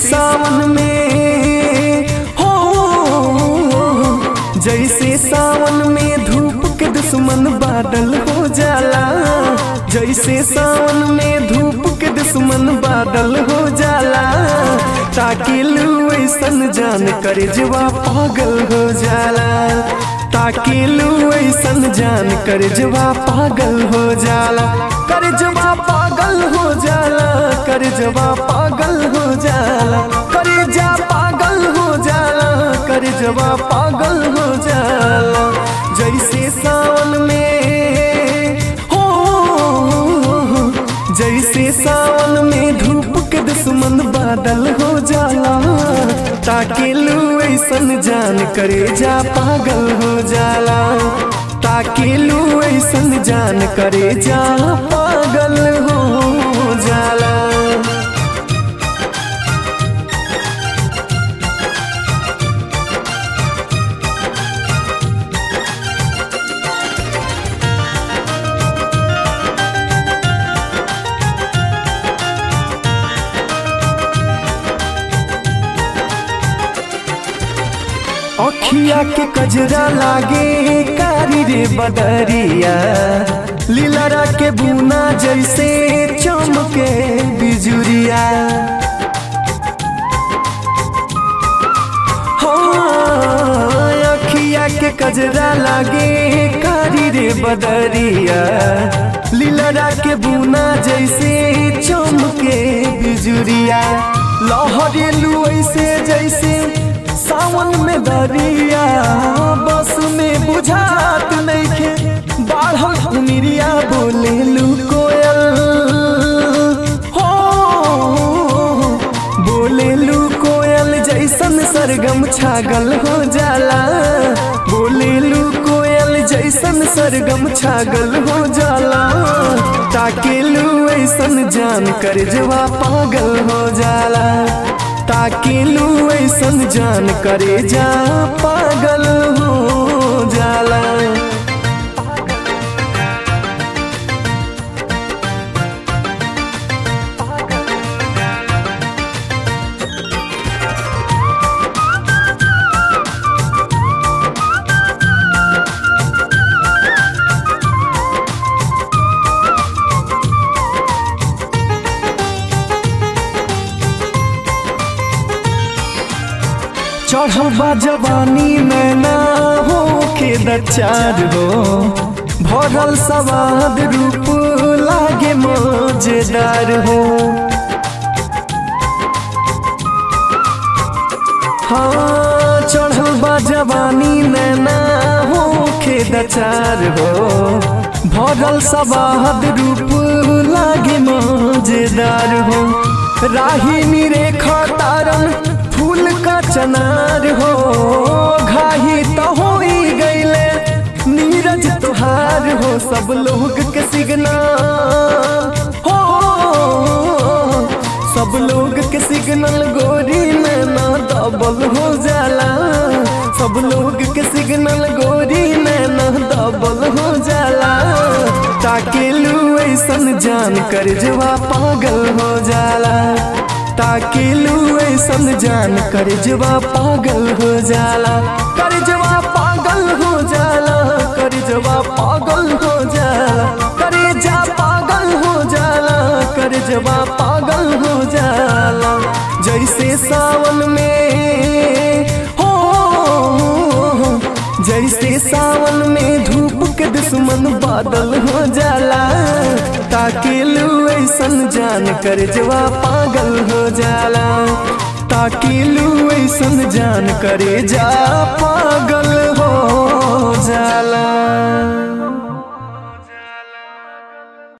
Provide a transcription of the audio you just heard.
सावन में हो, जैसे सावन में धूप के दुश्मन बादल हो जाला, जैसे सावन में धूप के दुश्मन बादल हो जाला। ताकि लू ऐसन जान कर जवा पागल हो जाला, ताकि लू ऐसन जान कर जवा पागल हो जाला, कर जवा पागल हो जाला, कर जवा पागल हो जाला, कर जा पागल हो जाला, कर जवा पागल हो जाला। जैसे सावन में हो, जैसे सावन में धूप के दुश्मन बादल हो जाला। ताकि लू ऐसन जान करे जा पागल हो जाला, ताकि लू ऐसन जान करे जा पागल हो जाला। अखिया के कजरा लागे कारी रे बदरिया, लीलरा के बुना जैसे चमके बिजुरिया। हाँ, अखिया के कजरा लागे कारी रे बदरिया, लीलरा के बुना जैसे चमके बिजुरिया। लहरेलू ऐसे जैसे सावन में दरिया, बस में बुझात नइखे बाढ़ उमिरिया। बोलेलू कोयल हो, बोलेलू कोयल जैसन सरगम छागल हो जाला, बोलेलू कोयल जैसन सरगम छागल हो जाला। ताकि लू ऐसन जान कर जवा पागल हो जाला, ताकि लू ऐसन जान करे जा पागल हो जाला। चढ़बा जवानी नैना हो के दचार हो, भरल सवाद रूप लागे मजेदार हो। हाँ, चढ़बा जवानी नैना हो के दचार हो, भरल सवाद रूप लागे मजेदार हो। राही निरेखा तारन फूल का चनार हो, घाही तो हो ही गईले नीरज तुहार हो। सब लोग के सिग्नल हो, सब लोग के सिग्नल गोरी में ना डबल हो जाला, सब लोग के सिग्नल गोरी में ना डबल हो जाला। ताकि लू ऐसन जान कर जवा पागल हो जाला, ताकि लू ऐसन जान कर जवा पागल हो जाला, कर जवा पागल हो जाला, कर जवा पागल हो जाला, करे जा पागल हो जाला, कर जवा पागल हो जाला। जैसे सावन में हो, जैसे सावन में धूप के दुश्मन बादल हो जाला। ताकि लू ऐसन जान कर जवा पागल हो जाला, ताकि लू ऐसन जान करे जा पागल हो जाला।